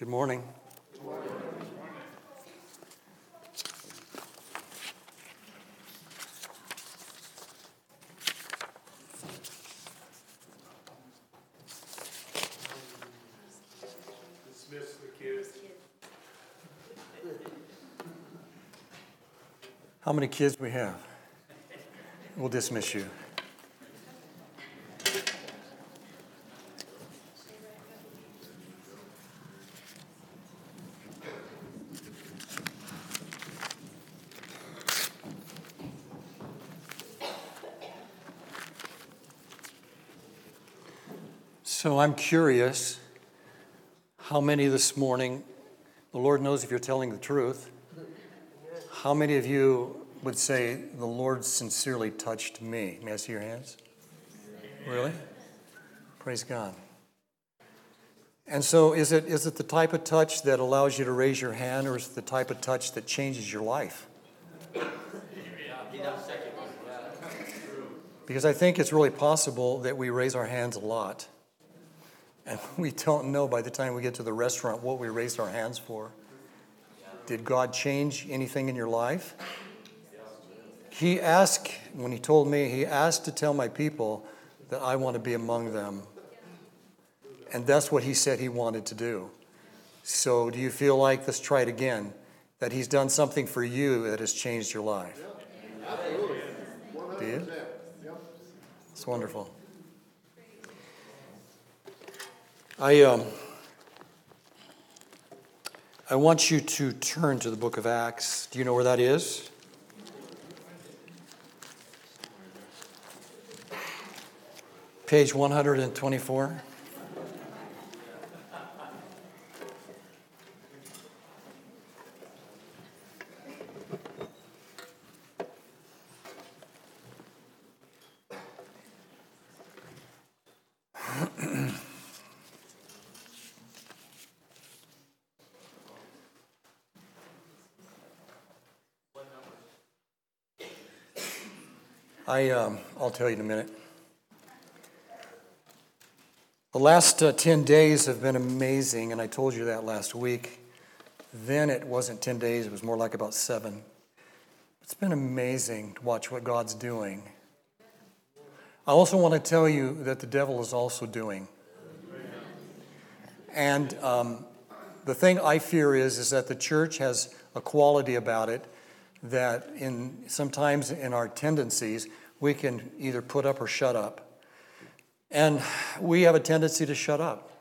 Good morning. Dismiss the kids. How many kids we have? We'll dismiss you. So I'm curious, how many this morning, the Lord knows if you're telling the truth, how many of you would say, the Lord sincerely touched me? May I see your hands? Really? Praise God. And so is it the type of touch that allows you to raise your hand, or is it the type of touch that changes your life? Because I think it's really possible that we raise our hands a lot, and we don't know by the time we get to the restaurant what we raised our hands for. Did God change anything in your life? He asked, when he told me, he asked to tell my people that I want to be among them. And that's what he said he wanted to do. So do you feel like, let's try it again, that he's done something for you that has changed your life? Do you? It's wonderful. I want you to turn to the book of Acts. Do you know where that is? Page 124. I'll tell you in a minute. The last 10 days have been amazing, and I told you that last week. Then it wasn't 10 days, it was more like about 7. It's been amazing to watch what God's doing. I also want to tell you that the devil is also doing. And the thing I fear is that the church has a quality about it that sometimes in our tendencies, we can either put up or shut up. And we have a tendency to shut up.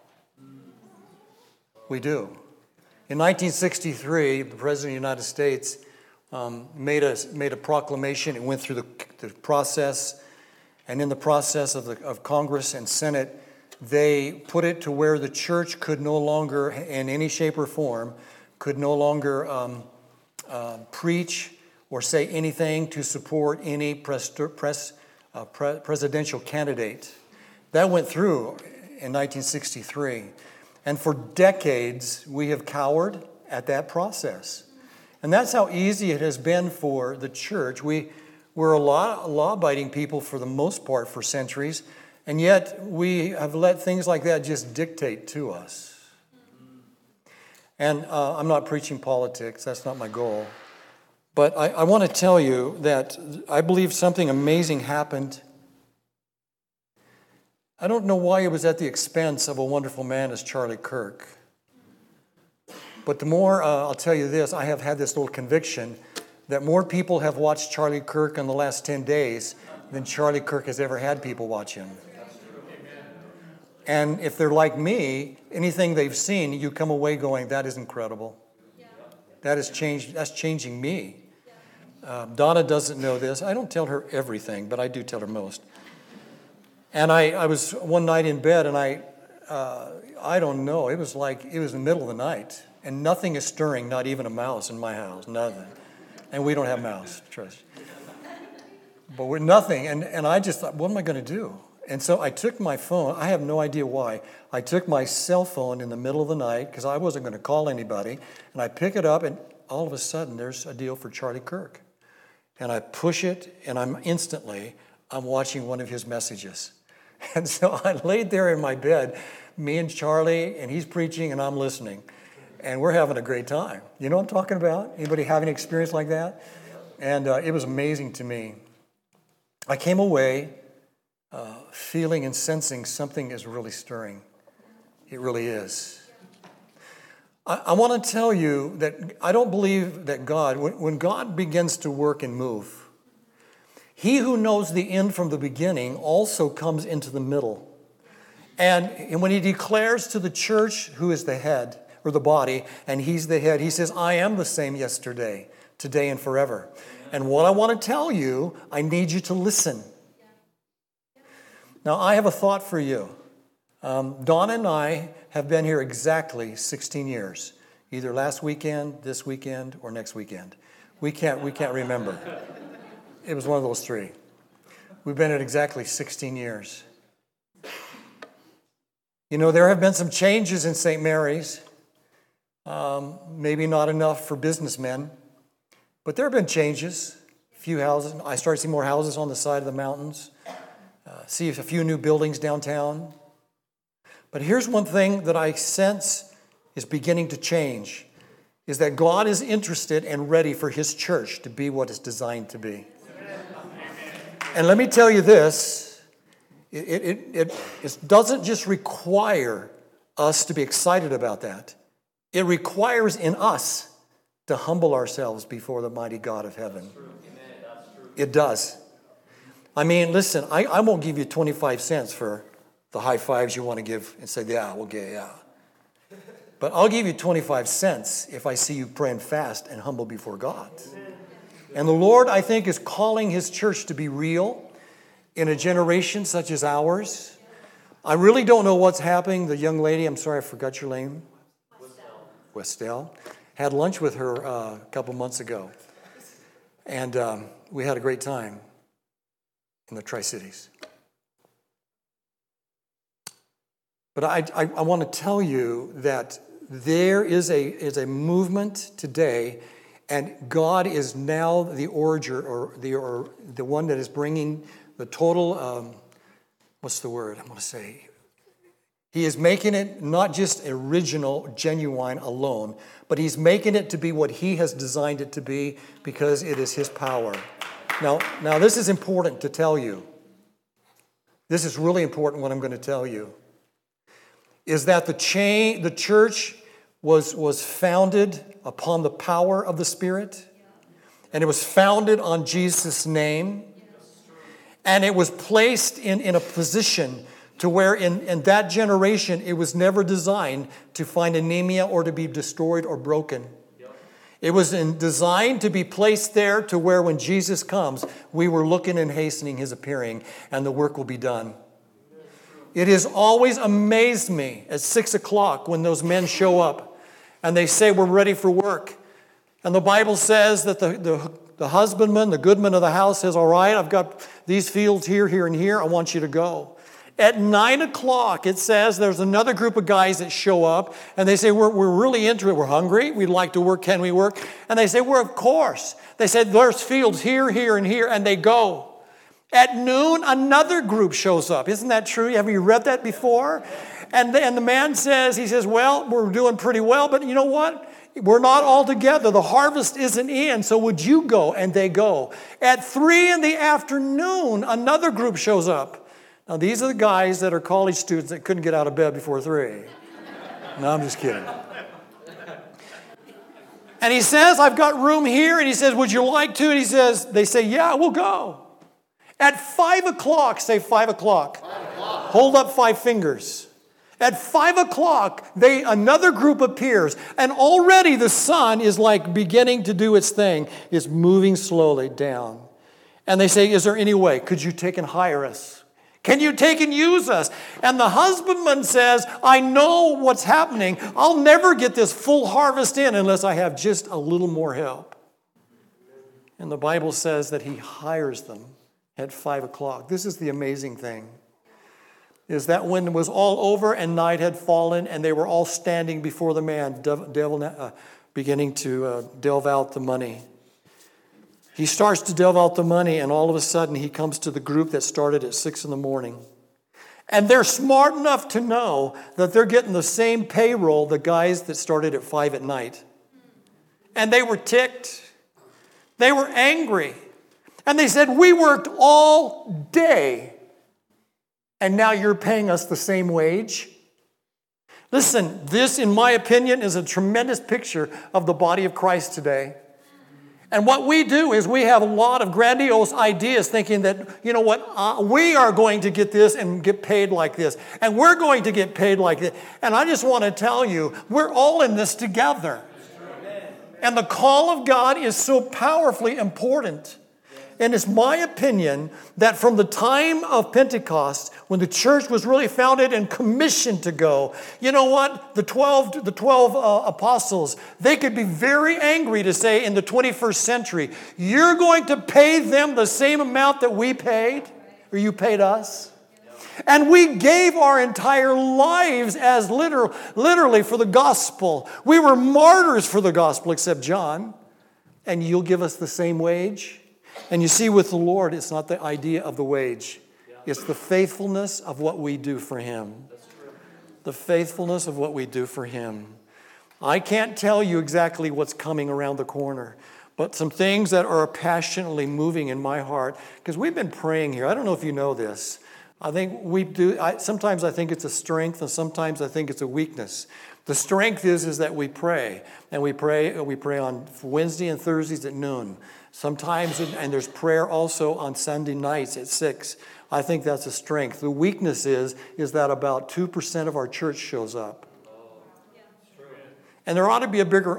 We do. In 1963, the President of the United States made a proclamation. It went through the process. And in the process of Congress and Senate, they put it to where the church could no longer, in any shape or form, could no longer preach or say anything to support any presidential candidate. That went through in 1963. And for decades, we have cowered at that process. And that's how easy it has been for the church. We're a law-abiding people for the most part for centuries, and yet we have let things like that just dictate to us. And I'm not preaching politics. That's not my goal. But I want to tell you that I believe something amazing happened. I don't know why it was at the expense of a wonderful man as Charlie Kirk. But the more, I'll tell you this, I have had this little conviction that more people have watched Charlie Kirk in the last 10 days than Charlie Kirk has ever had people watch him. And if they're like me, anything they've seen, you come away going, that is incredible. That's changing me. Donna doesn't know this. I don't tell her everything, but I do tell her most. And I was one night in bed, and I don't know. It was the middle of the night, and nothing is stirring, not even a mouse in my house, nothing. And we don't have mouse, trust. But we're nothing, and I just thought, what am I going to do? And so I took my phone. I have no idea why. I took my cell phone in the middle of the night because I wasn't going to call anybody, and I pick it up, and all of a sudden there's a deal for Charlie Kirk. And I push it, and I'm watching one of his messages. And so I laid there in my bed, me and Charlie, and he's preaching, and I'm listening. and we're having a great time. You know what I'm talking about? Anybody have any experience like that? And it was amazing to me. I came away feeling and sensing something is really stirring. It really is. I want to tell you that I don't believe that God, when God begins to work and move, he who knows the end from the beginning also comes into the middle. And when he declares to the church who is the head or the body, and he's the head, he says, I am the same yesterday, today, and forever. And what I want to tell you, I need you to listen. Now, I have a thought for you. Donna and I have been here exactly 16 years, either last weekend, this weekend, or next weekend. We can't remember. It was one of those three. We've been at exactly 16 years. You know, there have been some changes in St. Mary's, maybe not enough for businessmen, but there have been changes. A few houses. I started seeing more houses on the side of the mountains. See a few new buildings downtown. But here's one thing that I sense is beginning to change, is that God is interested and ready for his church to be what it's designed to be. And let me tell you this, it doesn't just require us to be excited about that. It requires in us to humble ourselves before the mighty God of heaven. It does. I mean, listen, I won't give you 25 cents for the high fives you want to give and say, yeah, we'll get, yeah. But I'll give you 25 cents if I see you praying fast and humble before God. And the Lord, I think, is calling his church to be real in a generation such as ours. I really don't know what's happening. The young lady, I'm sorry, I forgot your name. Westell. Had lunch with her a couple months ago. And we had a great time in the Tri-Cities. But I want to tell you that there is a movement today, and God is now the orator, or the one that is bringing the total, what's the word I'm going to say? He is making it not just original, genuine alone, but he's making it to be what he has designed it to be because it is his power. Now this is important to tell you. This is really important what I'm going to tell you. Is that the church was founded upon the power of the Spirit, and it was founded on Jesus' name, and it was placed in a position to where in that generation it was never designed to find anemia or to be destroyed or broken. It was designed to be placed there to where when Jesus comes, we were looking and hastening his appearing, and the work will be done. It has always amazed me at 6 o'clock when those men show up and they say, we're ready for work. And the Bible says that the husbandman, the goodman of the house says, all right, I've got these fields here, here, and here. I want you to go. At 9 o'clock, it says there's another group of guys that show up and they say, we're really interested. We're hungry. We'd like to work. Can we work? And they say, well, of course. They said, there's fields here, here, and here. And they go. At noon, another group shows up. Isn't that true? Have you read that before? And the man says, he says, well, we're doing pretty well, but you know what? We're not all together. The harvest isn't in, so would you go? And they go. At 3 in the afternoon, another group shows up. Now, these are the guys that are college students that couldn't get out of bed before 3. No, I'm just kidding. And he says, I've got room here. And he says, would you like to? And he says, they say, yeah, we'll go. At 5 o'clock, say 5 o'clock. 5 o'clock. Hold up 5 fingers. At 5 o'clock, another group appears, and already the sun is like beginning to do its thing. It's moving slowly down. And they say, is there any way? Could you take and hire us? Can you take and use us? And the husbandman says, I know what's happening. I'll never get this full harvest in unless I have just a little more help. And the Bible says that he hires them at 5 o'clock. This is the amazing thing, is that when it was all over and night had fallen and they were all standing before the man, beginning to delve out the money. He starts to delve out the money, and all of a sudden he comes to the group that started at 6 in the morning. And they're smart enough to know that they're getting the same payroll the guys that started at 5 at night. And they were ticked. They were angry. And they said, we worked all day, and now you're paying us the same wage? Listen, this, in my opinion, is a tremendous picture of the body of Christ today. And what we do is we have a lot of grandiose ideas thinking that, you know what, we are going to get this and get paid like this. And we're going to get paid like this. And I just want to tell you, we're all in this together. And the call of God is so powerfully important. And it's my opinion that from the time of Pentecost, when the church was really founded and commissioned to go, you know what? The 12 apostles, they could be very angry to say in the 21st century, you're going to pay them the same amount that we paid, or you paid us? And we gave our entire lives as literally for the gospel. We were martyrs for the gospel, except John. And you'll give us the same wage? And you see, with the Lord, it's not the idea of the wage. It's the faithfulness of what we do for Him. The faithfulness of what we do for Him. I can't tell you exactly what's coming around the corner, but some things that are passionately moving in my heart, because we've been praying here. I don't know if you know this. I think we do. Sometimes I think it's a strength, and sometimes I think it's a weakness. The strength is that we pray, and we pray on Wednesday and Thursdays at noon. Sometimes, and there's prayer also on Sunday nights at 6. I think that's a strength. The weakness is that about 2% of our church shows up. And there ought to be a bigger,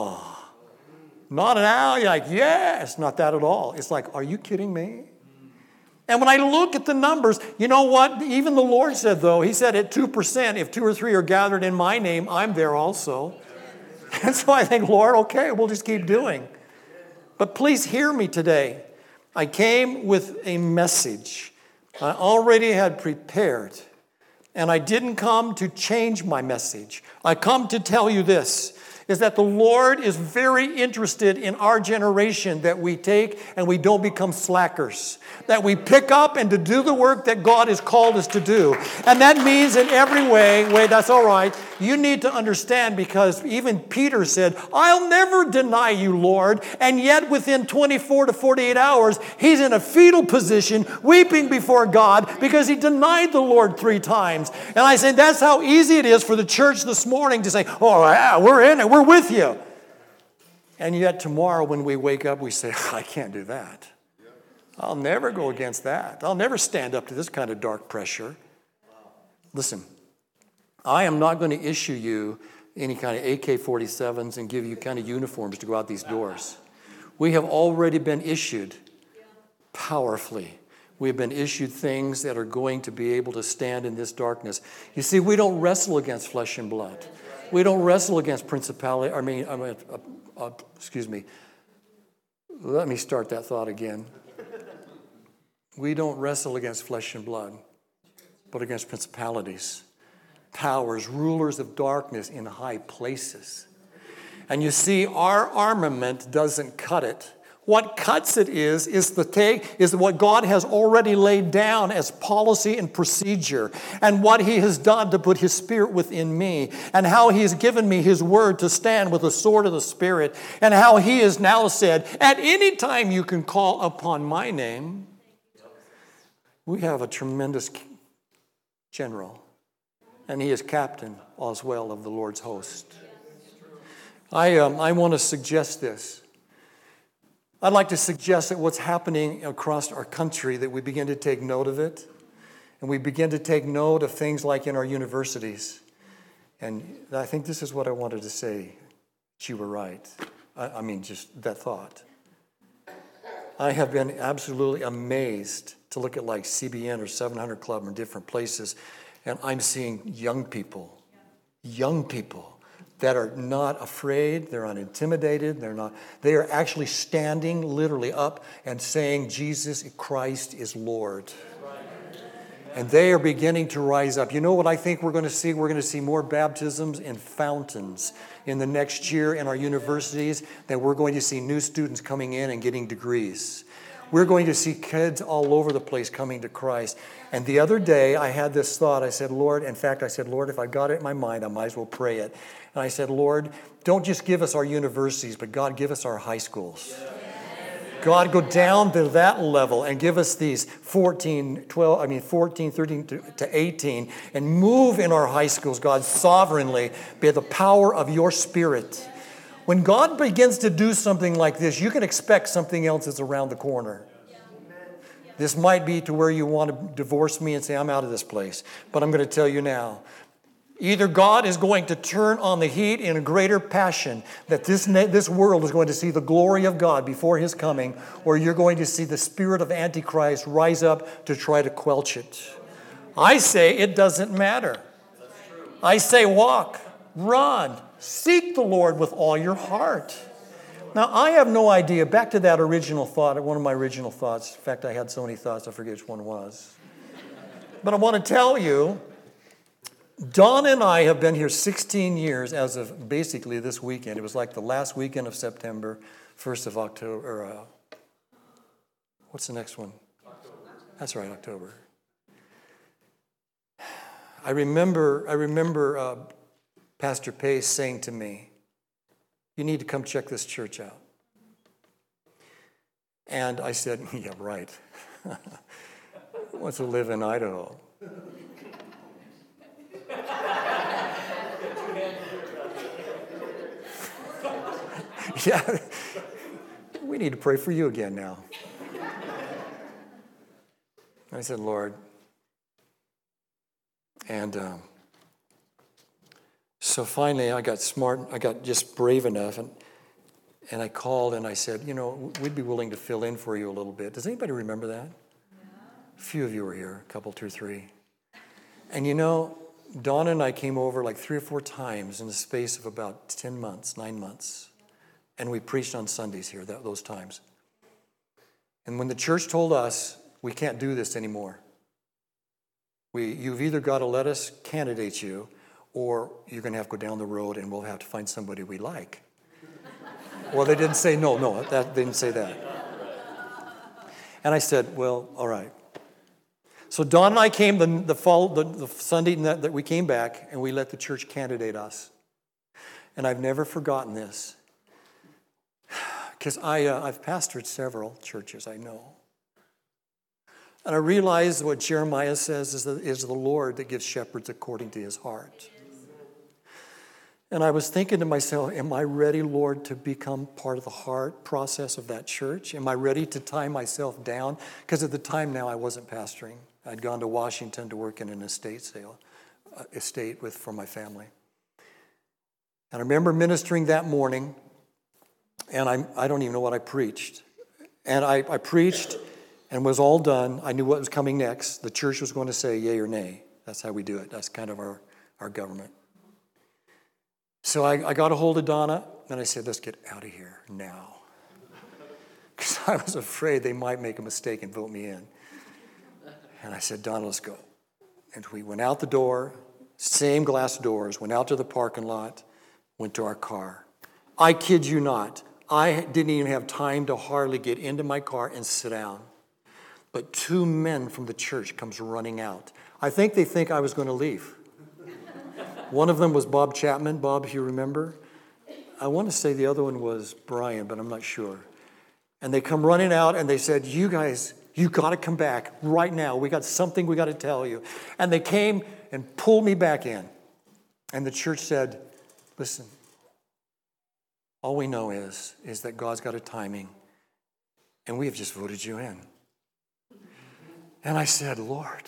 not an ow, you're like, yes, not that at all. It's like, are you kidding me? And when I look at the numbers, you know what? Even the Lord said, though, He said at 2%, if 2 or 3 are gathered in my name, I'm there also. And so I think, Lord, okay, we'll just keep doing. But please hear me today. I came with a message I already had prepared. And I didn't come to change my message. I come to tell you this, is that the Lord is very interested in our generation that we take and we don't become slackers. That we pick up and to do the work that God has called us to do. And that means in every way, wait, that's all right. You need to understand, because even Peter said, I'll never deny you, Lord. And yet within 24 to 48 hours, he's in a fetal position, weeping before God because he denied the Lord 3 times. And I say, that's how easy it is for the church this morning to say, oh, yeah, we're in it, we're with you. And yet tomorrow when we wake up, we say, I can't do that. I'll never go against that. I'll never stand up to this kind of dark pressure. Listen, I am not going to issue you any kind of AK-47s and give you kind of uniforms to go out these doors. We have already been issued powerfully. We have been issued things that are going to be able to stand in this darkness. You see, we don't wrestle against flesh and blood. We don't wrestle against principality. Excuse me. Let me start that thought again. We don't wrestle against flesh and blood, but against principalities, powers, rulers of darkness in high places. And you see, our armament doesn't cut it. What cuts it is what God has already laid down as policy and procedure, and what He has done to put His Spirit within me, and how He has given me His word to stand with the sword of the Spirit, and how He has now said, at any time you can call upon my name. We have a tremendous general, and he is captain as well of the Lord's host. I want to suggest this. I'd like to suggest that what's happening across our country, that we begin to take note of it, and we begin to take note of things like in our universities. And I think this is what I wanted to say. You were right. I mean, just that thought. I have been absolutely amazed to look at like CBN or 700 Club or different places, and I'm seeing young people that are not afraid, they're unintimidated, they are actually standing literally up and saying, Jesus Christ is Lord. And they are beginning to rise up. You know what I think we're going to see? We're going to see more baptisms in fountains in the next year in our universities than we're going to see new students coming in and getting degrees. We're going to see kids all over the place coming to Christ. And the other day, I had this thought. I said, Lord, in fact, I said, Lord, if I've got it in my mind, I might as well pray it. And I said, Lord, don't just give us our universities, but God, give us our high schools. God, go down to that level and give us these 13 to 18, and move in our high schools, God, sovereignly by the power of your Spirit. When God begins to do something like this, you can expect something else is around the corner. This might be to where you want to divorce me and say, I'm out of this place. But I'm going to tell you now, either God is going to turn on the heat in a greater passion that this world is going to see the glory of God before his coming, or you're going to see the spirit of Antichrist rise up to try to quench it. I say it doesn't matter. I say walk, run, seek the Lord with all your heart. Now, I have no idea. Back to that original thought, one of my original thoughts. In fact, I had so many thoughts, I forget which one was. But I want to tell you, Dawn and I have been here 16 years as of basically this weekend. It was like the last weekend of September, 1st of October. What's the next one? October. That's right, October. I remember Pastor Pace saying to me, you need to come check this church out. And I said, yeah, right. I want to live in Idaho. Yeah, we need to pray for you again now. I said, Lord. And so finally I got smart, I got just brave enough, and I called and I said, we'd be willing to fill in for you a little bit. Does anybody remember that? Yeah. A few of you were here, a couple, 2 or 3. And Dawn and I came over like 3 or 4 times in the space of about 10 months, 9 months. And we preached on Sundays here those times. And when the church told us, we can't do this anymore. You've either got to let us candidate you, or you're going to have to go down the road and we'll have to find somebody we like. Well, they didn't say no, they didn't say that. And I said, well, all right. So Dawn and I came the Sunday that we came back, and we let the church candidate us. And I've never forgotten this, because I've pastored several churches, I know. And I realized what Jeremiah says is the Lord that gives shepherds according to his heart. And I was thinking to myself, am I ready, Lord, to become part of the heart process of that church? Am I ready to tie myself down? Because at the time now I wasn't pastoring. I'd gone to Washington to work in an estate for my family. And I remember ministering that morning, and I don't even know what I preached. And I preached and was all done. I knew what was coming next. The church was going to say yay or nay. That's how we do it. That's kind of our government. So I got a hold of Donna, and I said, let's get out of here now. Because I was afraid they might make a mistake and vote me in. And I said, Donna, let's go. And we went out the door, same glass doors, went out to the parking lot, went to our car. I kid you not, I didn't even have time to hardly get into my car and sit down. But 2 men from the church comes running out. I think they think I was going to leave. One of them was Bob Chapman. Bob, if you remember. I want to say the other one was Brian, but I'm not sure. And they come running out and they said, you guys, you got to come back right now. We got something we got to tell you. And they came and pulled me back in. And the church said, listen, all we know is that God's got a timing, and we have just voted you in. And I said, Lord,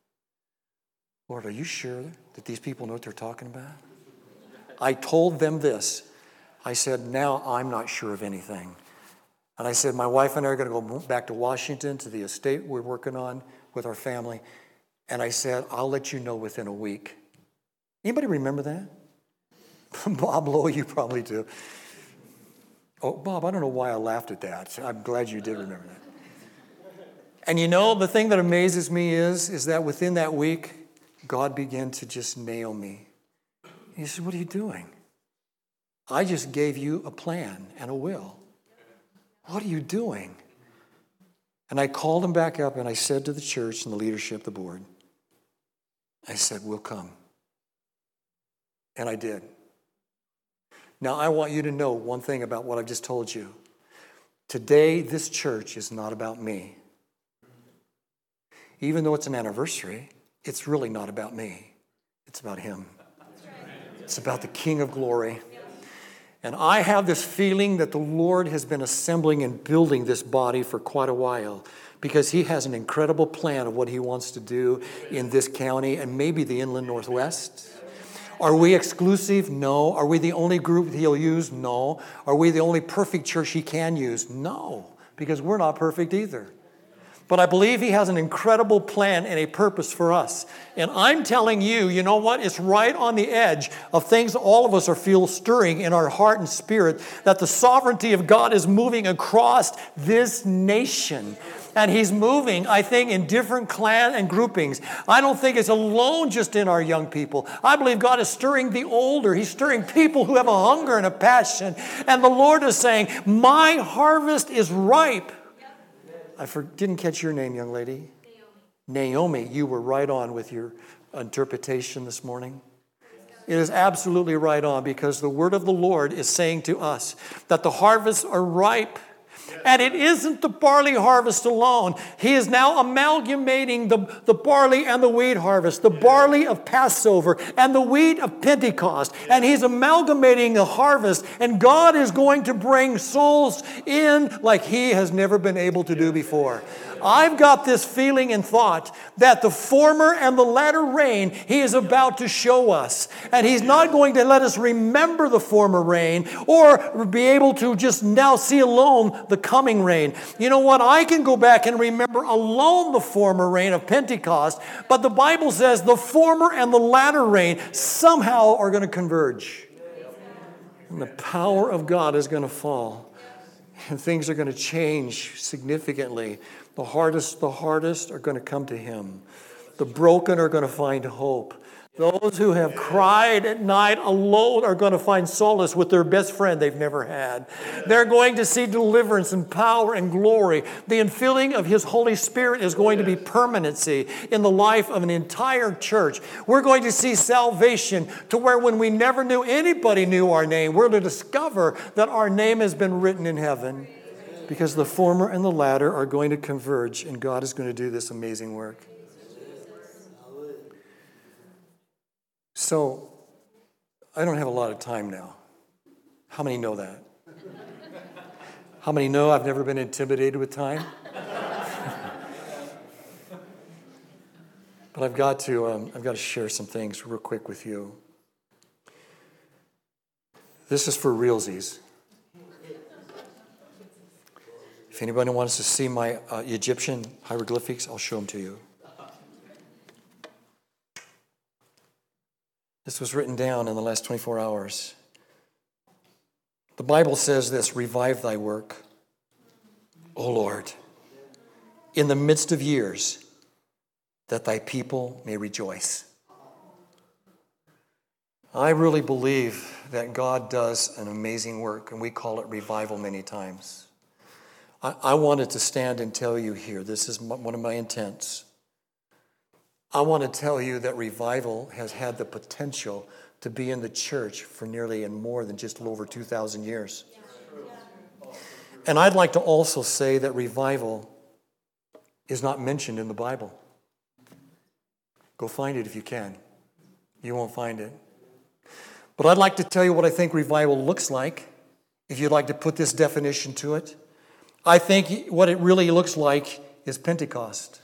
are you sure that these people know what they're talking about? I told them this. I said, now I'm not sure of anything. And I said, my wife and I are going to go back to Washington to the estate we're working on with our family. And I said, I'll let you know within a week. Anybody remember that? Bob Lowe, you probably do. Oh, Bob, I don't know why I laughed at that. I'm glad you did remember that. And the thing that amazes me is that within that week, God began to just nail me. He said, what are you doing? I just gave you a plan and a will. What are you doing? And I called them back up and I said to the church and the leadership, the board, I said, we'll come. And I did. Now, I want you to know one thing about what I've just told you. Today, this church is not about me. Even though it's an anniversary, it's really not about me. It's about him. It's about the King of Glory. And I have this feeling that the Lord has been assembling and building this body for quite a while because he has an incredible plan of what he wants to do in this county and maybe the Inland Northwest. Are we exclusive? No. Are we the only group he'll use? No. Are we the only perfect church he can use? No, because we're not perfect either. But I believe he has an incredible plan and a purpose for us. And I'm telling you, you know what? It's right on the edge of things all of us are feel stirring in our heart and spirit that the sovereignty of God is moving across this nation. And he's moving, I think, in different clan and groupings. I don't think it's alone just in our young people. I believe God is stirring the older. He's stirring people who have a hunger and a passion. And the Lord is saying, my harvest is ripe. Didn't catch your name, young lady. Naomi, you were right on with your interpretation this morning. It is absolutely right on because the word of the Lord is saying to us that the harvests are ripe. And it isn't the barley harvest alone. He is now amalgamating the barley and the wheat harvest, the barley of Passover and the wheat of Pentecost. And he's amalgamating the harvest. And God is going to bring souls in like he has never been able to do before. I've got this feeling and thought that the former and the latter rain he is about to show us. And he's not going to let us remember the former rain or be able to just now see alone the coming rain. You know what? I can go back and remember alone the former rain of Pentecost, but the Bible says the former and the latter rain somehow are going to converge. And the power of God is going to fall. And things are going to change significantly. The hardest are going to come to him. The broken are going to find hope. Those who have cried at night alone are going to find solace with their best friend they've never had. They're going to see deliverance and power and glory. The infilling of his Holy Spirit is going to be permanency in the life of an entire church. We're going to see salvation to where when we never knew anybody knew our name, we're to discover that our name has been written in heaven. Because the former and the latter are going to converge, and God is going to do this amazing work. So, I don't have a lot of time now. How many know that? How many know I've never been intimidated with time? But I've got to share some things real quick with you. This is for realsies. If anybody wants to see my Egyptian hieroglyphics, I'll show them to you. This was written down in the last 24 hours. The Bible says this, revive thy work, O Lord, in the midst of years, that thy people may rejoice. I really believe that God does an amazing work, and we call it revival many times. I wanted to stand and tell you here, this is one of my intents. I want to tell you that revival has had the potential to be in the church for nearly and more than just over 2,000 years. And I'd like to also say that revival is not mentioned in the Bible. Go find it if you can. You won't find it. But I'd like to tell you what I think revival looks like, if you'd like to put this definition to it. I think what it really looks like is Pentecost.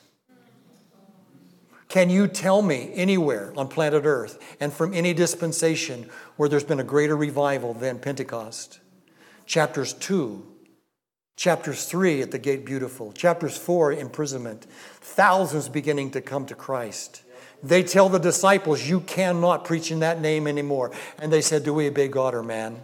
Can you tell me anywhere on planet Earth and from any dispensation where there's been a greater revival than Pentecost? Chapters 2, chapters 3 at the Gate Beautiful, chapters 4, imprisonment, thousands beginning to come to Christ. They tell the disciples, you cannot preach in that name anymore. And they said, do we obey God or man?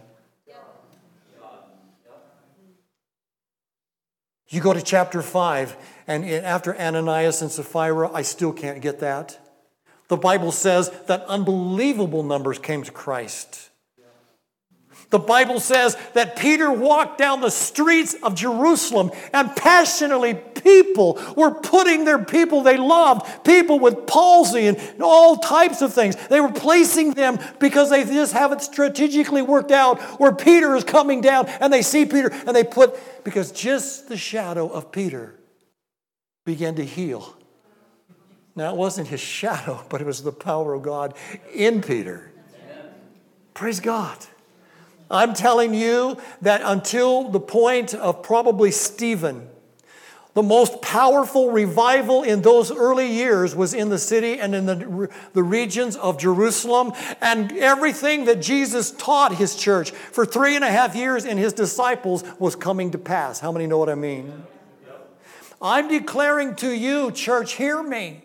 You go to chapter 5, and after Ananias and Sapphira, I still can't get that. The Bible says that unbelievable numbers came to Christ. The Bible says that Peter walked down the streets of Jerusalem, and passionately people were putting their people they loved, people with palsy and all types of things. They were placing them because they just have it strategically worked out where Peter is coming down, and they see Peter and they put, because just the shadow of Peter began to heal. Now, it wasn't his shadow, but it was the power of God in Peter. Praise God. I'm telling you that until the point of probably Stephen, the most powerful revival in those early years was in the city and in the regions of Jerusalem. And everything that Jesus taught his church for 3.5 years and his disciples was coming to pass. How many know what I mean? I'm declaring to you, church, hear me.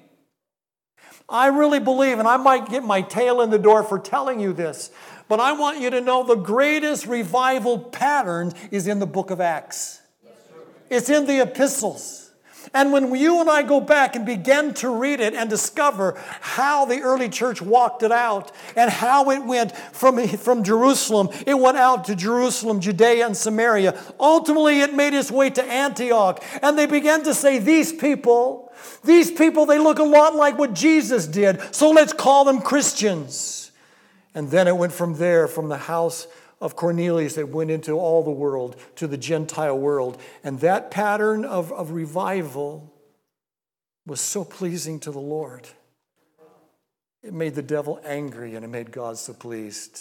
I really believe, and I might get my tail in the door for telling you this, but I want you to know the greatest revival pattern is in the book of Acts. It's in the epistles. And when you and I go back and begin to read it and discover how the early church walked it out and how it went from Jerusalem, it went out to Jerusalem, Judea, and Samaria. Ultimately, it made its way to Antioch. And they began to say, these people, they look a lot like what Jesus did, so let's call them Christians. And then it went from there, from the house of Cornelius, it went into all the world, to the Gentile world. And that pattern of revival was so pleasing to the Lord. It made the devil angry, and it made God so pleased.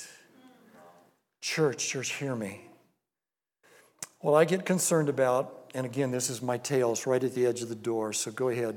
Church, hear me. What I get concerned about, and again, this is my tail, it's right at the edge of the door, so go ahead.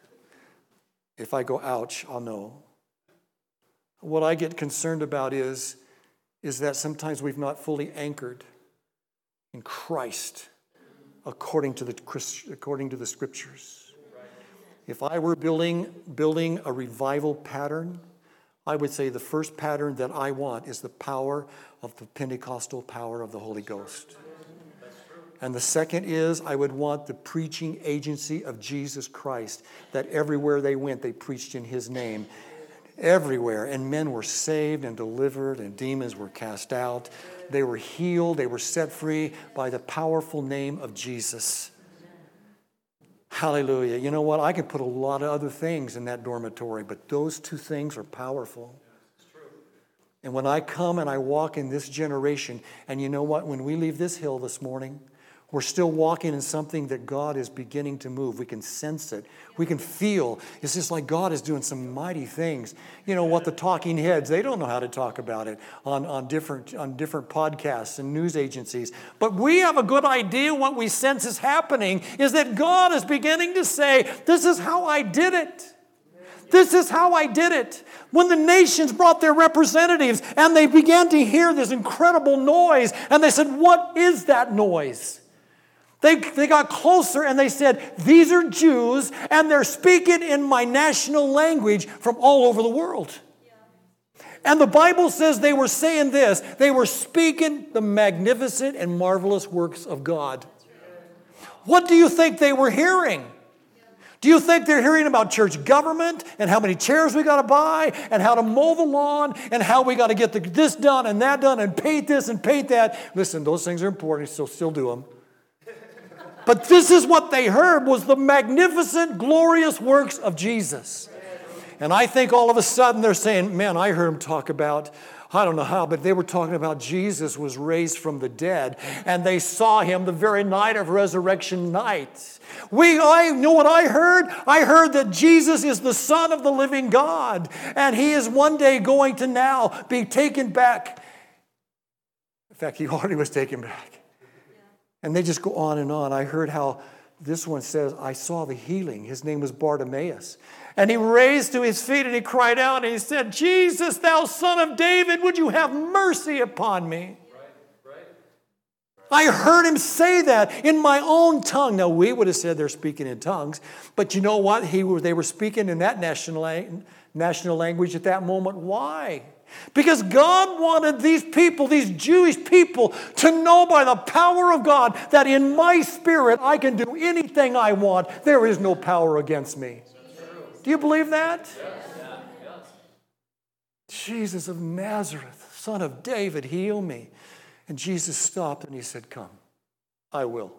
If I go, ouch, I'll know. What I get concerned about is that sometimes we've not fully anchored in Christ according to the Scriptures. If I were building a revival pattern, I would say the first pattern that I want is the power of the Pentecostal power of the Holy Ghost. And the second is I would want the preaching agency of Jesus Christ, that everywhere they went, they preached in His name. Everywhere, and men were saved and delivered, and demons were cast out. They were healed, they were set free by the powerful name of Jesus. Hallelujah. You know what? I could put a lot of other things in that dormitory, but those two things are powerful. And when I come and I walk in this generation, and you know what? When we leave this hill this morning, we're still walking in something that God is beginning to move. We can sense it. We can feel. It's just like God is doing some mighty things. You know what? The talking heads, they don't know how to talk about it on different podcasts and news agencies. But we have a good idea. What we sense is happening is that God is beginning to say, this is how I did it. This is how I did it. When the nations brought their representatives and they began to hear this incredible noise, and they said, what is that noise? They got closer and they said, these are Jews and they're speaking in my national language from all over the world. Yeah. And the Bible says they were saying this. They were speaking the magnificent and marvelous works of God. What do you think they were hearing? Do you think they're hearing about church government and how many chairs we got to buy and how to mow the lawn and how we got to get this done and that done and paint this and paint that? Listen, those things are important, so still do them. But this is what they heard was the magnificent, glorious works of Jesus. And I think all of a sudden they're saying, man, I heard them talk about, I don't know how, but they were talking about Jesus was raised from the dead. And they saw him the very night of resurrection night. I know what I heard? I heard that Jesus is the Son of the living God. And he is one day going to now be taken back. In fact, he already was taken back. And they just go on and on. I heard how this one says, I saw the healing. His name was Bartimaeus. And he raised to his feet and he cried out and he said, Jesus, thou Son of David, would you have mercy upon me? Right. I heard him say that in my own tongue. Now, we would have said they're speaking in tongues. But you know what? They were speaking in that national language at that moment. Why? Because God wanted these people, these Jewish people, to know by the power of God that in my spirit I can do anything I want. There is no power against me. Do you believe that? Yes. Jesus of Nazareth, Son of David, heal me. And Jesus stopped and he said, come, I will.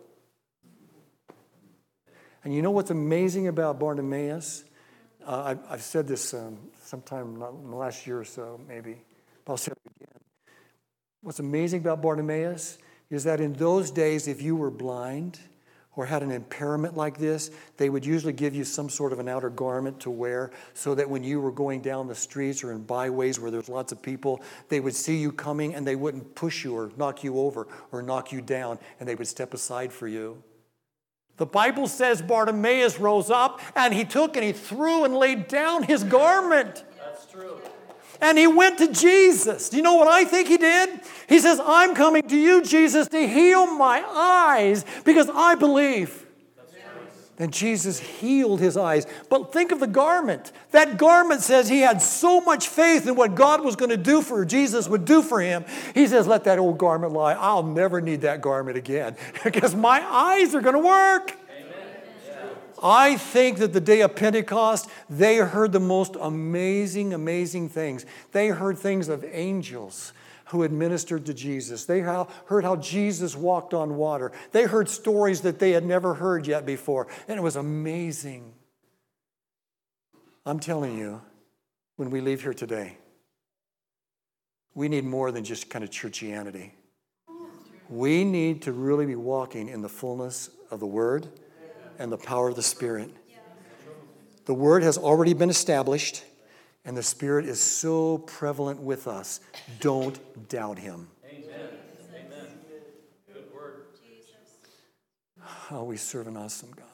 And you know what's amazing about Bartimaeus? I've said this sometime in the last year or so, maybe. But I'll say it again. What's amazing about Bartimaeus is that in those days, if you were blind or had an impairment like this, they would usually give you some sort of an outer garment to wear so that when you were going down the streets or in byways where there's lots of people, they would see you coming and they wouldn't push you or knock you over or knock you down, and they would step aside for you. The Bible says Bartimaeus rose up and he took and he threw and laid down his garment. That's true. And he went to Jesus. Do you know what I think he did? He says, I'm coming to you, Jesus, to heal my eyes because I believe. Then Jesus healed his eyes. But think of the garment. That garment says he had so much faith in what God was going to do for Jesus would do for him. He says, let that old garment lie. I'll never need that garment again because my eyes are going to work. I think that the day of Pentecost, they heard the most amazing, amazing things. They heard things of angels who had ministered to Jesus. They heard how Jesus walked on water. They heard stories that they had never heard yet before. And it was amazing. I'm telling you, when we leave here today, we need more than just kind of churchianity. We need to really be walking in the fullness of the Word and the power of the Spirit. The Word has already been established, and the Spirit is so prevalent with us. Don't doubt Him. Amen. Amen. Good word. Oh, we serve an awesome God.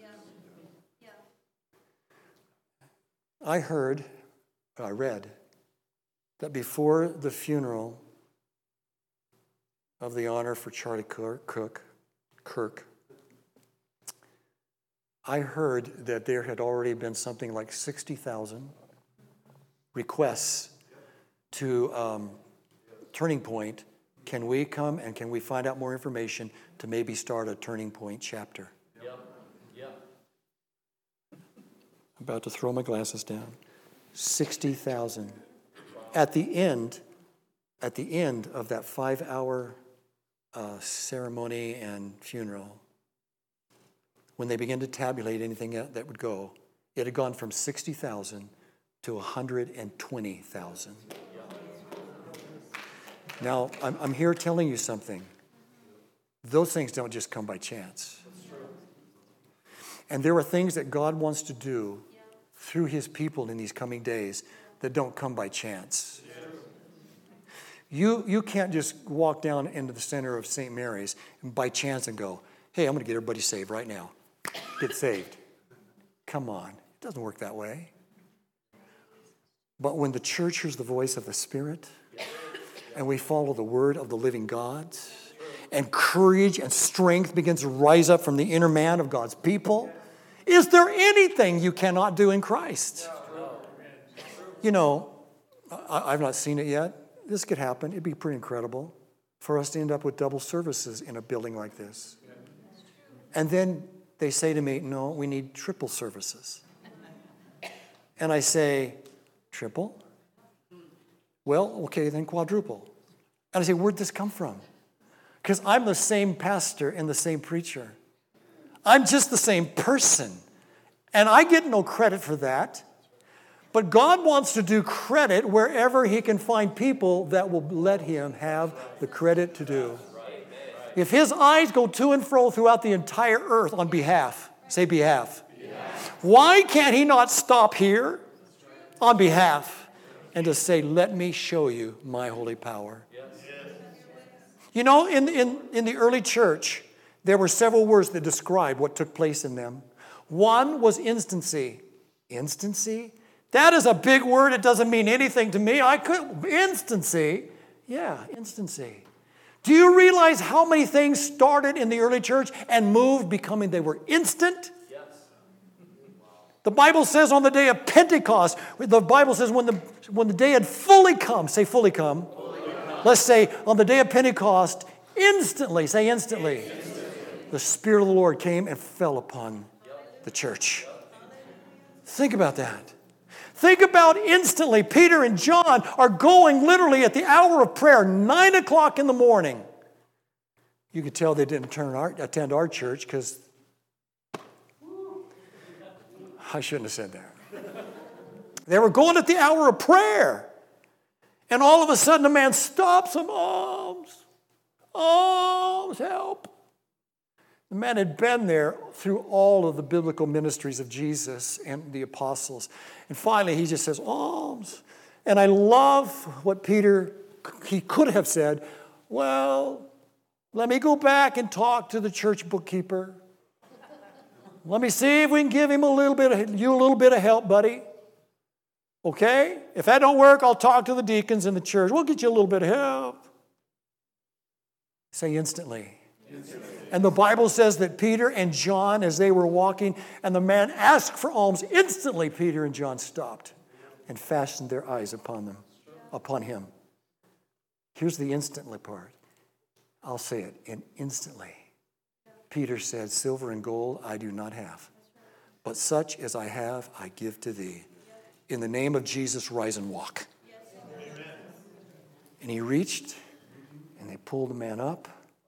I read that before the funeral of the honor for Charlie Kirk, I heard that there had already been something like 60,000 requests to Turning Point. Can we come and can we find out more information to maybe start a Turning Point chapter? Yep. I'm about to throw my glasses down. 60,000. At the end of that 5-hour ceremony and funeral, when they began to tabulate anything that would go, it had gone from 60,000 to 120,000. Now, I'm here telling you something. Those things don't just come by chance. And there are things that God wants to do through His people in these coming days that don't come by chance. You can't just walk down into the center of St. Mary's and by chance and go, hey, I'm going to get everybody saved right now. Get saved. Come on. It doesn't work that way. But when the church hears the voice of the Spirit and we follow the word of the living God and courage and strength begins to rise up from the inner man of God's people, is there anything you cannot do in Christ? You know, I've not seen it yet. This could happen. It'd be pretty incredible for us to end up with double services in a building like this. And then they say to me, no, we need triple services. And I say, triple? Well, okay, then quadruple. And I say, where'd this come from? Because I'm the same pastor and the same preacher. I'm just the same person. And I get no credit for that. But God wants to do credit wherever He can find people that will let Him have the credit to do. If His eyes go to and fro throughout the entire earth on behalf, say behalf. Why can't He not stop here on behalf and just say, let me show you my holy power? You know, in the early church, there were several words that describe what took place in them. One was instancy. Instancy? That is a big word. It doesn't mean anything to me. Instancy. Yeah, instancy. Do you realize how many things started in the early church and moved becoming they were instant? Yes. The Bible says on the day of Pentecost, the Bible says when the day had fully come, say fully come. Let's say on the day of Pentecost, instantly, say instantly. The Spirit of the Lord came and fell upon the church. Think about that. Think about instantly. Peter and John are going literally at the hour of prayer, 9 o'clock in the morning. You could tell they didn't attend our church because I shouldn't have said that. They were going at the hour of prayer. And all of a sudden a man stops them. Alms, help. The man had been there through all of the biblical ministries of Jesus and the apostles. And finally he just says, alms. And I love what Peter, he could have said, well, let me go back and talk to the church bookkeeper. Let me see if we can give him you a little bit of help, buddy. Okay? If that don't work, I'll talk to the deacons in the church. We'll get you a little bit of help. Say instantly. And the Bible says that Peter and John, as they were walking, and the man asked for alms, instantly Peter and John stopped and fastened their eyes upon him. Here's the instantly part. I'll say it. And instantly, Peter said, silver and gold I do not have, but such as I have, I give to thee. In the name of Jesus, rise and walk. Amen. And he reached, and they pulled the man up.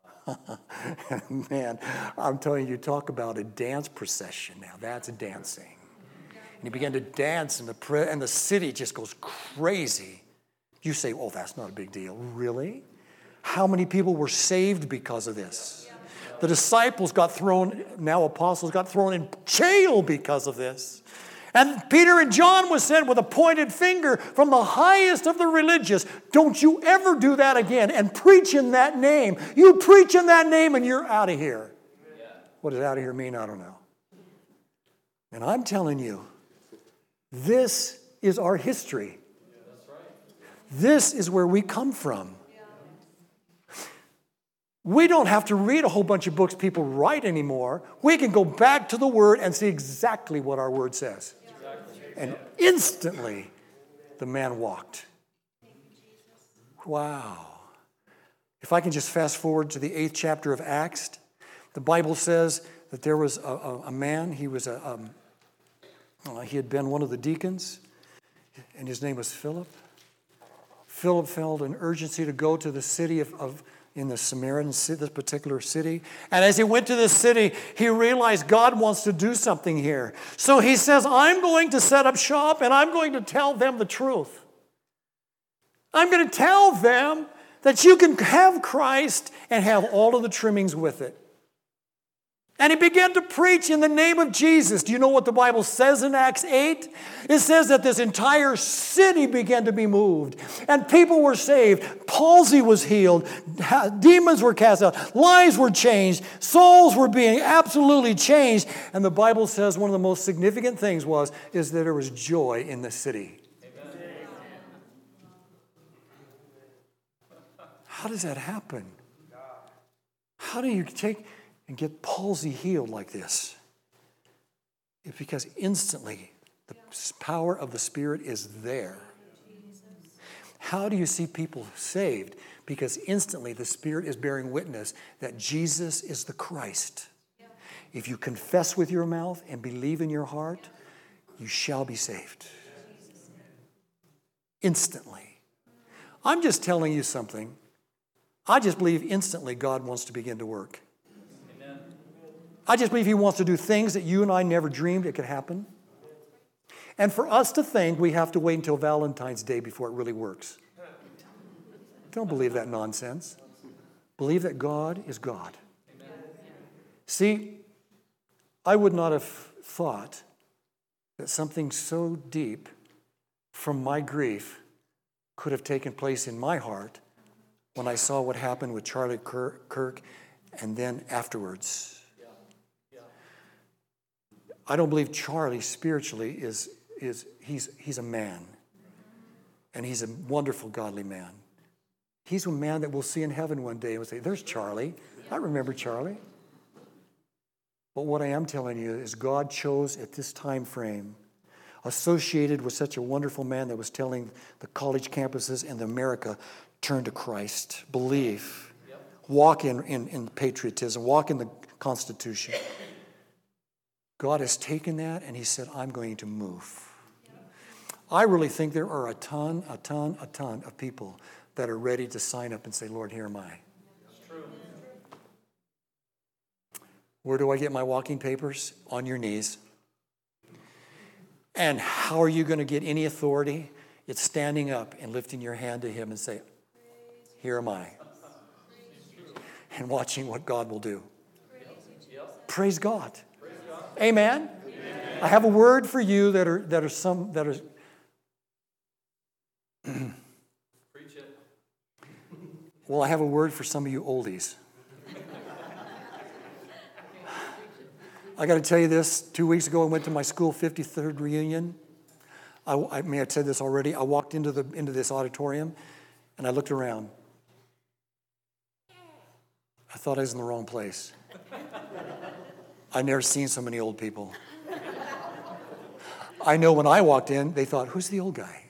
Man, I'm telling you, talk about a dance procession now. That's dancing. And he began to dance, and the city just goes crazy. You say, oh, that's not a big deal. Really? How many people were saved because of this? The disciples now apostles, got thrown in jail because of this. And Peter and John was sent with a pointed finger from the highest of the religious. Don't you ever do that again and preach in that name. You preach in that name and you're out of here. Yeah. What does out of here mean? I don't know. And I'm telling you, this is our history. Yeah, that's right. This is where we come from. We don't have to read a whole bunch of books people write anymore. We can go back to the Word and see exactly what our Word says. And instantly, the man walked. Wow. If I can just fast forward to the 8th chapter of Acts, the Bible says that there was a man, he had been one of the deacons, and his name was Philip. Philip felt an urgency to go to the city in the Samaritan city, this particular city. And as he went to this city, he realized God wants to do something here. So he says, I'm going to set up shop and I'm going to tell them the truth. I'm going to tell them that you can have Christ and have all of the trimmings with it. And he began to preach in the name of Jesus. Do you know what the Bible says in Acts 8? It says that this entire city began to be moved. And people were saved. Palsy was healed. Demons were cast out. Lives were changed. Souls were being absolutely changed. And the Bible says one of the most significant things is that there was joy in the city. Amen. How does that happen? How do you take and get palsy healed like this? It's because instantly the power of the Spirit is there. How do you see people saved? Because instantly the Spirit is bearing witness that Jesus is the Christ. If you confess with your mouth and believe in your heart, you shall be saved. Instantly. I'm just telling you something. I just believe instantly God wants to begin to work. I just believe he wants to do things that you and I never dreamed it could happen. And for us to think we have to wait until Valentine's Day before it really works. Don't believe that nonsense. Believe that God is God. See, I would not have thought that something so deep from my grief could have taken place in my heart when I saw what happened with Charlie Kirk and then afterwards. I don't believe Charlie spiritually he's a man. And he's a wonderful, godly man. He's a man that we'll see in heaven one day and we'll say, there's Charlie. I remember Charlie. But what I am telling you is God chose at this time frame, associated with such a wonderful man that was telling the college campuses in America, turn to Christ, believe, walk in patriotism, walk in the Constitution. God has taken that and he said, I'm going to move. I really think there are a ton of people that are ready to sign up and say, Lord, here am I. That's true. Where do I get my walking papers? On your knees. And how are you going to get any authority? It's standing up and lifting your hand to him and say, here am I. And watching what God will do. Praise God. Amen. I have a word for you that are Preach it. Well, I have a word for some of you oldies. I got to tell you this. 2 weeks ago, I went to my school 53rd reunion. I may have said this already. I walked into this auditorium, and I looked around. I thought I was in the wrong place. I'd never seen so many old people. I know when I walked in, they thought, who's the old guy?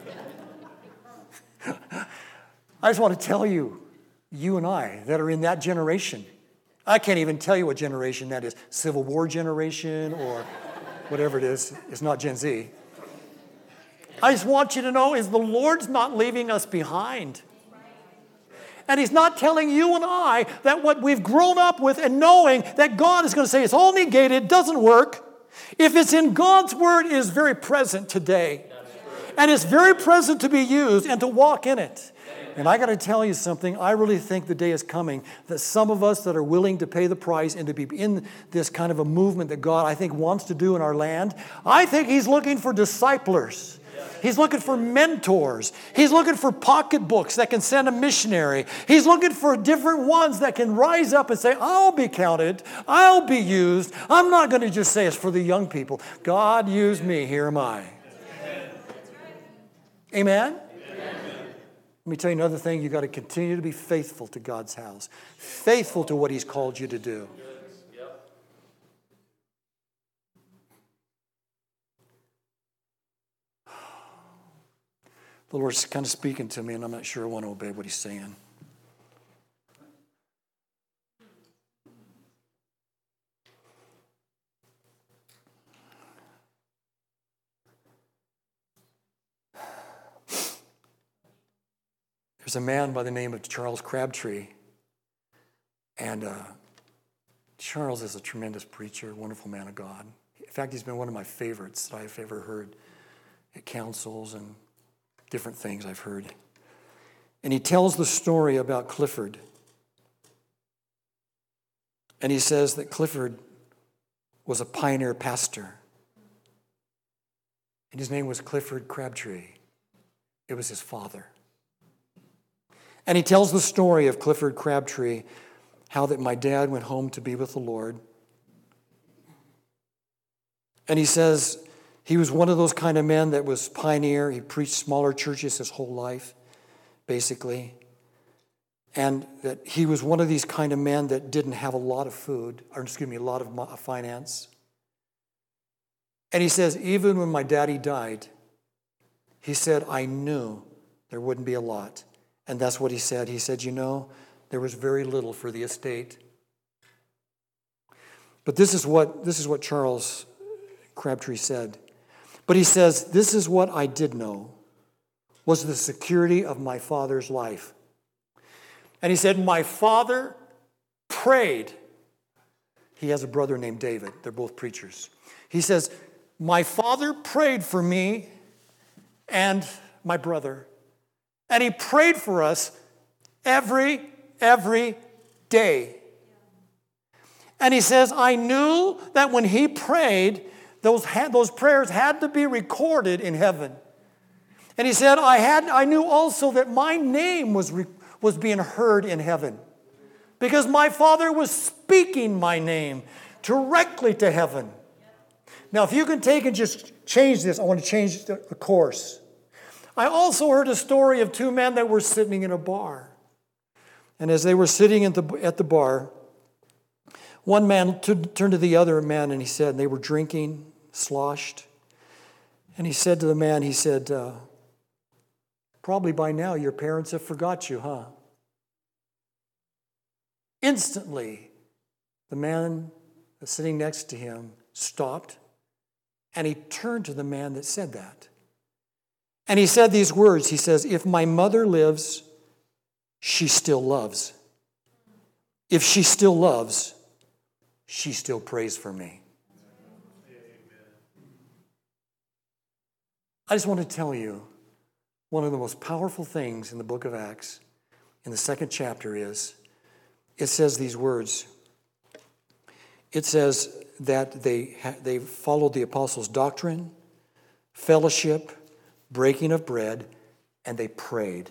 I just want to tell you, you and I that are in that generation, I can't even tell you what generation that is. Civil War generation or whatever it is. It's not Gen Z. I just want you to know is the Lord's not leaving us behind. And he's not telling you and I that what we've grown up with and knowing that God is going to say it's all negated, doesn't work. If it's in God's word, it is very present today. And it's very present to be used and to walk in it. And I got to tell you something. I really think the day is coming that some of us that are willing to pay the price and to be in this kind of a movement that God, I think, wants to do in our land, I think he's looking for disciplers. He's looking for mentors. He's looking for pocketbooks that can send a missionary. He's looking for different ones that can rise up and say, I'll be counted. I'll be used. I'm not going to just say it's for the young people. God used me. Here am I. Amen? Let me tell you another thing. You've got to continue to be faithful to God's house. Faithful to what he's called you to do. The Lord's kind of speaking to me, and I'm not sure I want to obey what he's saying. There's a man by the name of Charles Crabtree, and Charles is a tremendous preacher, wonderful man of God. In fact, he's been one of my favorites that I've ever heard at councils and different things I've heard. And he tells the story about Clifford. And he says that Clifford was a pioneer pastor. And his name was Clifford Crabtree. It was his father. And he tells the story of Clifford Crabtree, how that my dad went home to be with the Lord. And he says he was one of those kind of men that was pioneer. He preached smaller churches his whole life, basically. And that he was one of these kind of men that didn't have a lot of food, a lot of finance. And he says, even when my daddy died, he said, I knew there wouldn't be a lot. And that's what he said. He said, there was very little for the estate. But this is what Charles Crabtree said. But he says, this is what I did know, was the security of my father's life. And he said, my father prayed. He has a brother named David. They're both preachers. He says, my father prayed for me and my brother. And he prayed for us every day. And he says, I knew that when he prayed, those prayers had to be recorded in heaven. And he said, I knew also that my name was being heard in heaven. Because my father was speaking my name directly to heaven. Now, if you can take and just change this, I want to change the course. I also heard a story of two men that were sitting in a bar. And as they were sitting at the bar, one man turned to the other man and he said, and they were drinking, sloshed. And he said to the man, he said, probably by now your parents have forgot you, huh? Instantly, the man sitting next to him stopped and he turned to the man that said that. And he said these words. He says, if my mother lives, she still loves. If she still loves, she still prays for me. I just want to tell you, one of the most powerful things in the book of Acts, in the 2nd chapter is, it says these words. It says that they followed the apostles' doctrine, fellowship, breaking of bread, and they prayed.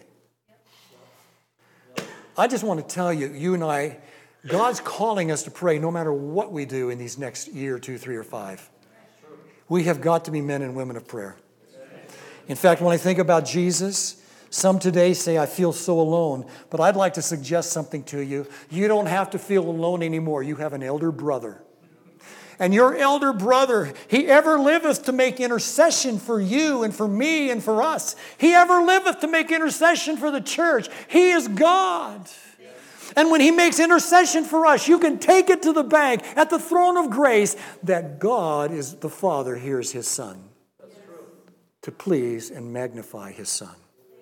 I just want to tell you, you and I, God's calling us to pray no matter what we do in these next year, 2, 3, or 5. We have got to be men and women of prayer. In fact, when I think about Jesus, some today say, I feel so alone. But I'd like to suggest something to you. You don't have to feel alone anymore. You have an elder brother. And your elder brother, he ever liveth to make intercession for you and for me and for us. He ever liveth to make intercession for the church. He is God. And when he makes intercession for us, you can take it to the bank at the throne of grace that God is the Father hears his Son to please and magnify his Son.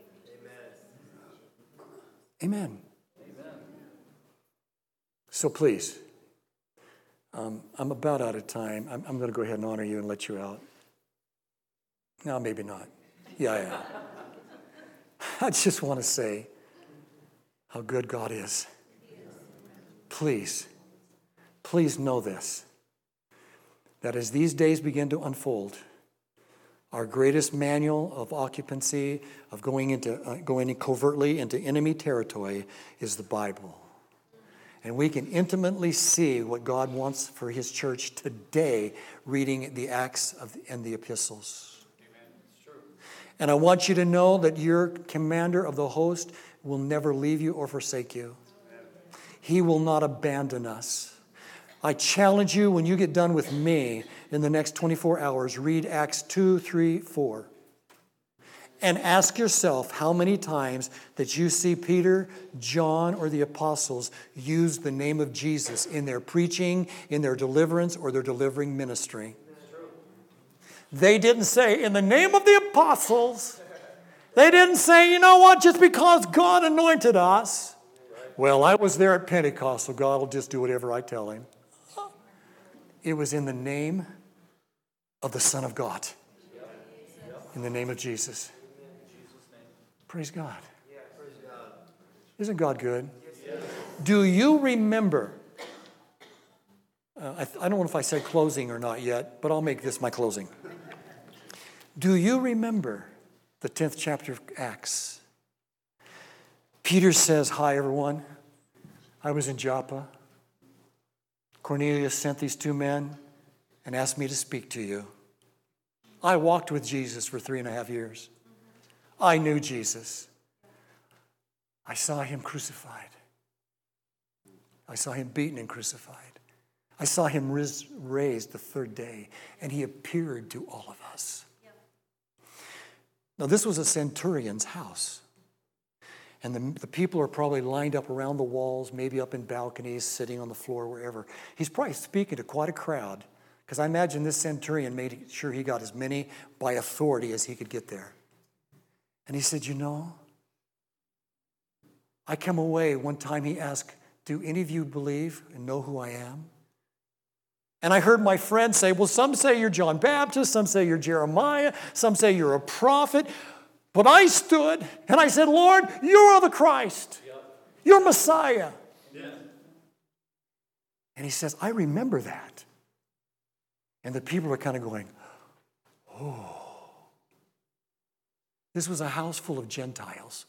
Amen. So please, I'm about out of time. I'm going to go ahead and honor you and let you out. No, maybe not. Yeah. I just want to say how good God is. Please know this, that as these days begin to unfold, our greatest manual of occupancy, of going covertly into enemy territory, is the Bible. And we can intimately see what God wants for his church today, reading the Acts and the epistles. Amen. It's true. And I want you to know that your commander of the host will never leave you or forsake you. Amen. He will not abandon us. I challenge you, when you get done with me in the next 24 hours, read Acts 2, 3, 4. And ask yourself how many times that you see Peter, John, or the apostles use the name of Jesus in their preaching, in their deliverance, or their delivering ministry. They didn't say, in the name of the apostles. They didn't say, you know what, just because God anointed us. Well, I was there at Pentecost, so God will just do whatever I tell him. It was in the name of the Son of God. In the name of Jesus. Praise God. Isn't God good? Do you remember? I don't know if I said closing or not yet, but I'll make this my closing. Do you remember the 10th chapter of Acts? Peter says, hi, everyone. I was in Joppa. Cornelius sent these 2 men and asked me to speak to you. I walked with Jesus for 3.5 years. I knew Jesus. I saw him crucified. I saw him beaten and crucified. I saw him raised the 3rd day, and he appeared to all of us. Now, this was a centurion's house. And the people are probably lined up around the walls, maybe up in balconies, sitting on the floor, wherever. He's probably speaking to quite a crowd, because I imagine this centurion made sure he got as many by authority as he could get there. And he said, you know, I come away, one time he asked, do any of you believe and know who I am? And I heard my friend say, well, some say you're John Baptist, some say you're Jeremiah, some say you're a prophet. But I stood and I said, Lord, you are the Christ. You're Messiah. Yeah. And he says, I remember that. And the people are kind of going, oh. This was a house full of Gentiles.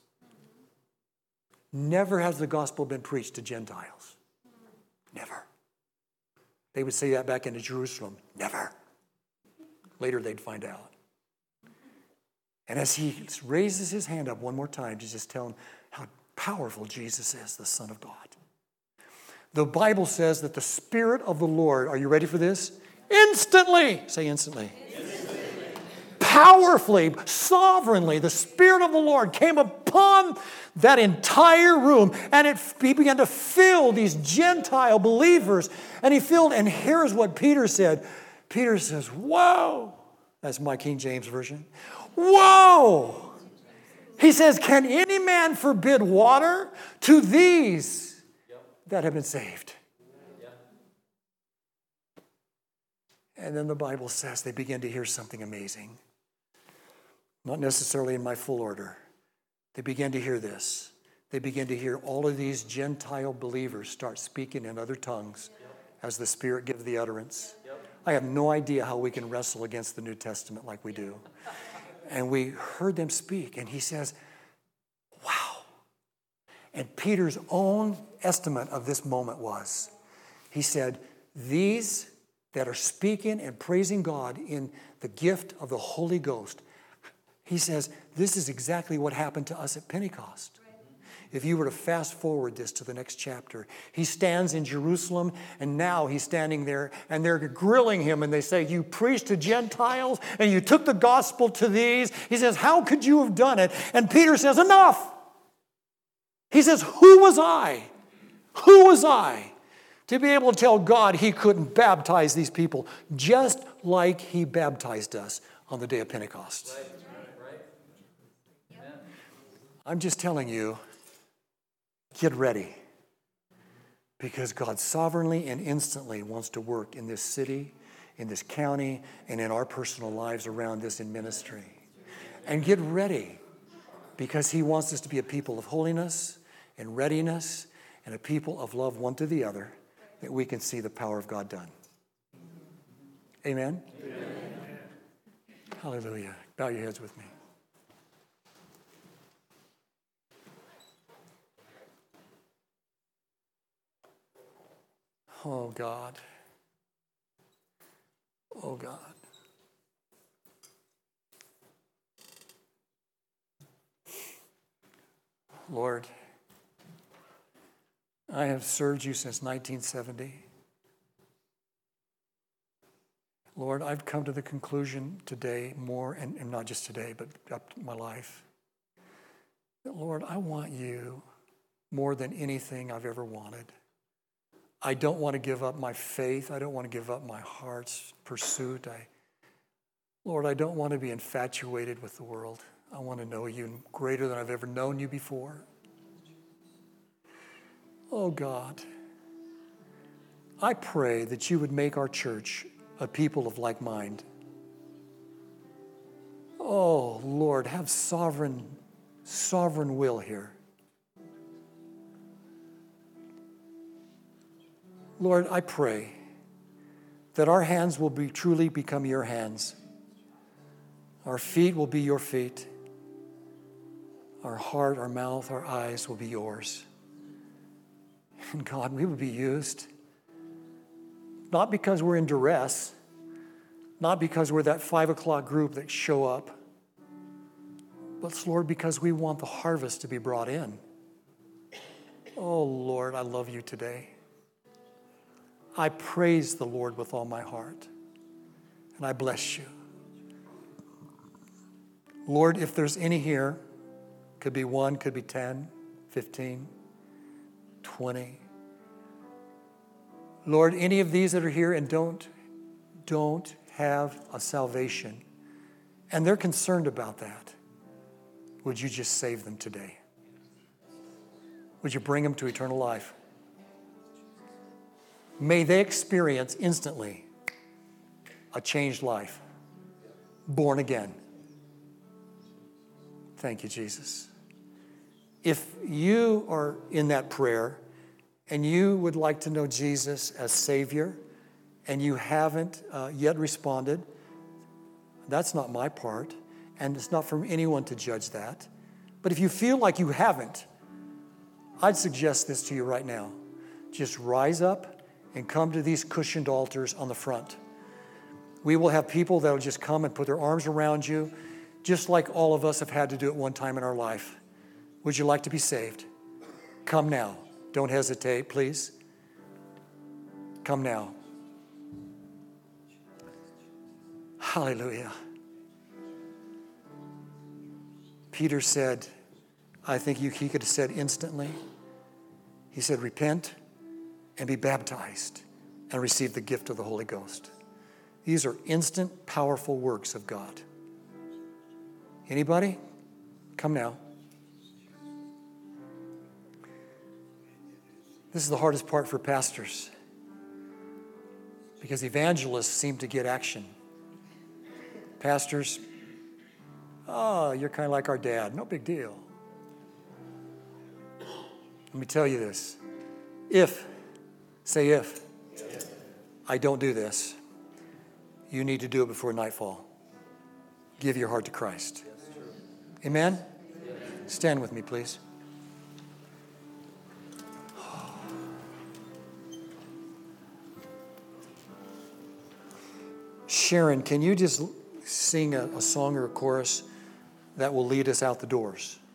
Never has the gospel been preached to Gentiles. Never. They would say that back into Jerusalem. Never. Later they'd find out. And as he raises his hand up one more time to just tell him how powerful Jesus is, the Son of God. The Bible says that the Spirit of the Lord, are you ready for this? Instantly, say instantly. Powerfully, sovereignly, the Spirit of the Lord came upon that entire room, and he began to fill these Gentile believers. And and here's what Peter said. Peter says, whoa. That's my King James Version. Whoa! He says, can any man forbid water to these that have been saved? And then the Bible says they begin to hear something amazing. Not necessarily in my full order. They begin to hear this. They begin to hear all of these Gentile believers start speaking in other tongues as the Spirit gives the utterance. I have no idea how we can wrestle against the New Testament like we do. And we heard them speak, and he says, wow. And Peter's own estimate of this moment was, he said, these that are speaking and praising God in the gift of the Holy Ghost, he says, this is exactly what happened to us at Pentecost. If you were to fast forward this to the next chapter, he stands in Jerusalem, and now he's standing there, and they're grilling him, and they say, you preached to Gentiles, and you took the gospel to these. He says, how could you have done it? And Peter says, enough. He says, who was I? Who was I to be able to tell God he couldn't baptize these people just like he baptized us on the day of Pentecost? Right. I'm just telling you, get ready, because God sovereignly and instantly wants to work in this city, in this county, and in our personal lives around this in ministry. And get ready, because he wants us to be a people of holiness and readiness and a people of love one to the other, that we can see the power of God done. Amen? Amen. Hallelujah. Bow your heads with me. Oh, God. Oh, God. Lord, I have served you since 1970. Lord, I've come to the conclusion today more, and not just today, but up to my life, that, Lord, I want you more than anything I've ever wanted. I don't want to give up my faith. I don't want to give up my heart's pursuit. Lord, I don't want to be infatuated with the world. I want to know you greater than I've ever known you before. Oh, God, I pray that you would make our church a people of like mind. Oh, Lord, have sovereign will here. Lord, I pray that our hands will truly become your hands. Our feet will be your feet. Our heart, our mouth, our eyes will be yours. And God, we will be used, not because we're in duress, not because we're that 5 o'clock group that show up, but Lord, because we want the harvest to be brought in. Oh, Lord, I love you today. I praise the Lord with all my heart, and I bless you. Lord, if there's any here, could be 1, could be 10, 15, 20. Lord, any of these that are here and don't have a salvation, and they're concerned about that, would you just save them today? Would you bring them to eternal life? May they experience instantly a changed life, born again. Thank you, Jesus. If you are in that prayer and you would like to know Jesus as Savior and you haven't yet responded, that's not my part, and it's not for anyone to judge that. But if you feel like you haven't, I'd suggest this to you right now. Just rise up and come to these cushioned altars on the front. We will have people that will just come and put their arms around you, just like all of us have had to do at one time in our life. Would you like to be saved? Come now. Don't hesitate, please. Come now. Hallelujah. Peter said, I think he could have said instantly, he said, repent and be baptized and receive the gift of the Holy Ghost. These are instant, powerful works of God. Anybody? Come now. This is the hardest part for pastors because evangelists seem to get action. Pastors, oh, you're kind of like our dad. No big deal. Let me tell you this. If I don't do this, you need to do it before nightfall. Give your heart to Christ. Amen? Stand with me, please. Sharon, can you just sing a song or a chorus that will lead us out the doors?